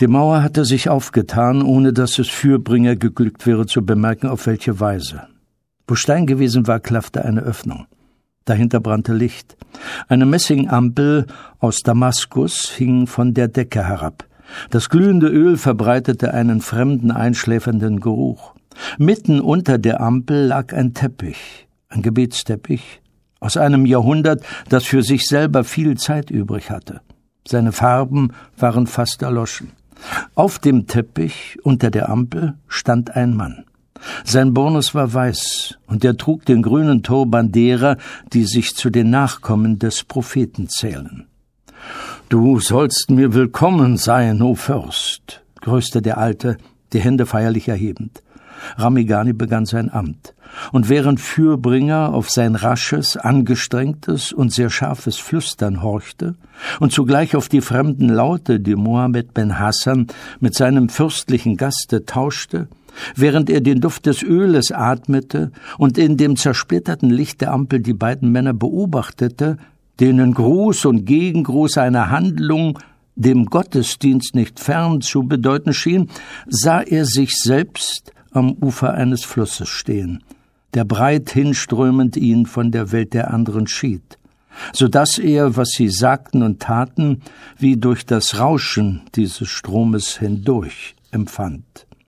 Die Mauer hatte sich aufgetan, ohne dass es Fürbringer geglückt wäre zu bemerken, auf welche Weise. Wo Stein gewesen war, klaffte eine Öffnung. Dahinter brannte Licht. Eine Messingampel aus Damaskus hing von der Decke herab. Das glühende Öl verbreitete einen fremden, einschläfernden Geruch. Mitten unter der Ampel lag ein Teppich, ein Gebetsteppich, aus einem Jahrhundert, das für sich selber viel Zeit übrig hatte. Seine Farben waren fast erloschen. Auf dem Teppich, unter der Ampel, stand ein Mann. Sein Burnus war weiß, und er trug den grünen Turban derer, die sich zu den Nachkommen des Propheten zählen. »Du sollst mir willkommen sein, o Fürst«, grüßte der Alte, die Hände feierlich erhebend. Ramigani begann sein Amt, und während Fürbringer auf sein rasches, angestrengtes und sehr scharfes Flüstern horchte und zugleich auf die fremden Laute, die Mohammed ben Hassan mit seinem fürstlichen Gaste tauschte, während er den Duft des Öles atmete und in dem zersplitterten Licht der Ampel die beiden Männer beobachtete, denen Gruß und Gegengruß einer Handlung dem Gottesdienst nicht fern zu bedeuten schien, sah er sich selbst am Ufer eines Flusses stehen, der breit hinströmend ihn von der Welt der anderen schied, so dass er, was sie sagten und taten, wie durch das Rauschen dieses Stromes hindurch empfand.